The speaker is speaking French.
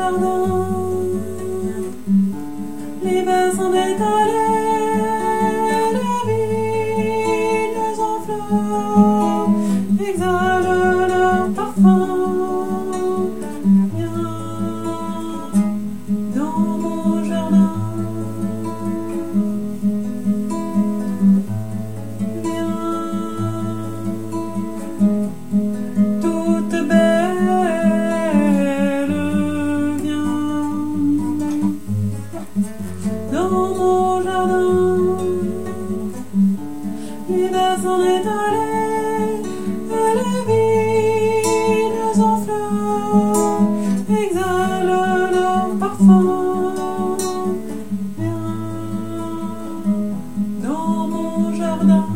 jardin, l'hiver s'en est allé, les vignes en fleurs exhalent leur parfum. Viens dans mon jardin, viens toute belle, viens dans mon jardin. L'hiver s'en est allé et les vignes en fleurs exhalent leur parfum. Viens dans mon jardin.